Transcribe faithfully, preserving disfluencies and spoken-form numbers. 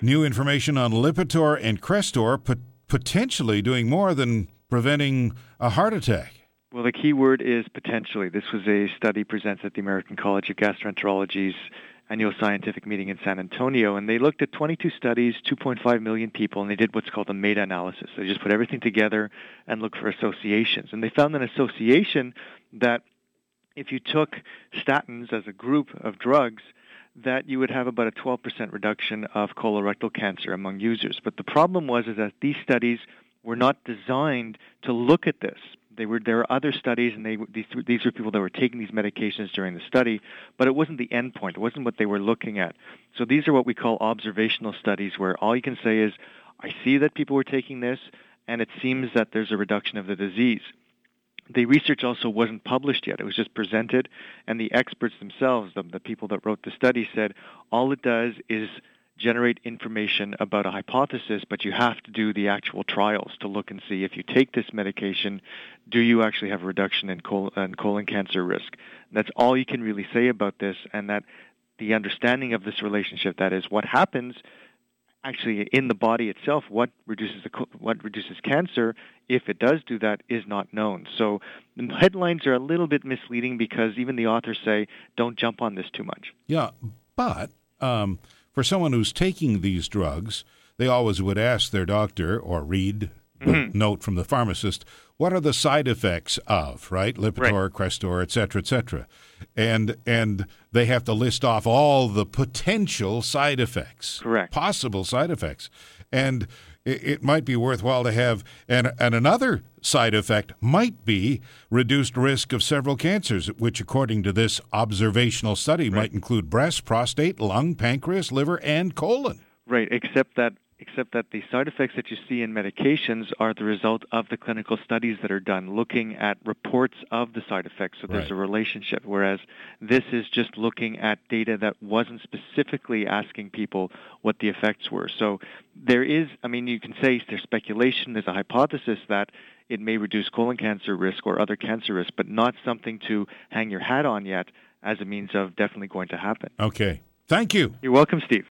New information on Lipitor and Crestor pot- potentially doing more than preventing a heart attack. Well, the key word is potentially. This was a study presented at the American College of Gastroenterology's annual scientific meeting in San Antonio, and they looked at twenty-two studies, two point five million people, and they did what's called a meta-analysis. They just put everything together and looked for associations. And they found an association that if you took statins as a group of drugs, that you would have about a twelve percent reduction of colorectal cancer among users. But the problem was is that these studies were not designed to look at this. They were there are other studies, and they these these were people that were taking these medications during the study, but it wasn't the end point. It wasn't what they were looking at. So these are what we call observational studies, where all you can say is, I see that people were taking this, and it seems that there's a reduction of the disease. The research also wasn't published yet. It was just presented, and the experts themselves, the, the people that wrote the study, said all it does is generate information about a hypothesis, but you have to do the actual trials to look and see if you take this medication, do you actually have a reduction in, col- in colon cancer risk? That's all you can really say about this, and that the understanding of this relationship, that is what happens actually in the body itself, what reduces the, what reduces cancer, if it does do that, is not known. So the headlines are a little bit misleading because even the authors say, don't jump on this too much. Yeah, but um, for someone who's taking these drugs, they always would ask their doctor or read the mm-hmm. note from the pharmacist, what are the side effects of, right? Lipitor, right. Crestor, et cetera, et cetera. And, and they have to list off all the potential side effects. Correct. Possible side effects. And it, it might be worthwhile to have, and, and another side effect might be reduced risk of several cancers, which according to this observational study right. might include breast, prostate, lung, pancreas, liver, and colon. Right, except that except that the side effects that you see in medications are the result of the clinical studies that are done, looking at reports of the side effects. So there's right. a relationship, whereas this is just looking at data that wasn't specifically asking people what the effects were. So there is, I mean, you can say there's speculation, there's a hypothesis that it may reduce colon cancer risk or other cancer risk, but not something to hang your hat on yet as a means of definitely going to happen. Okay. Thank you. You're welcome, Steve.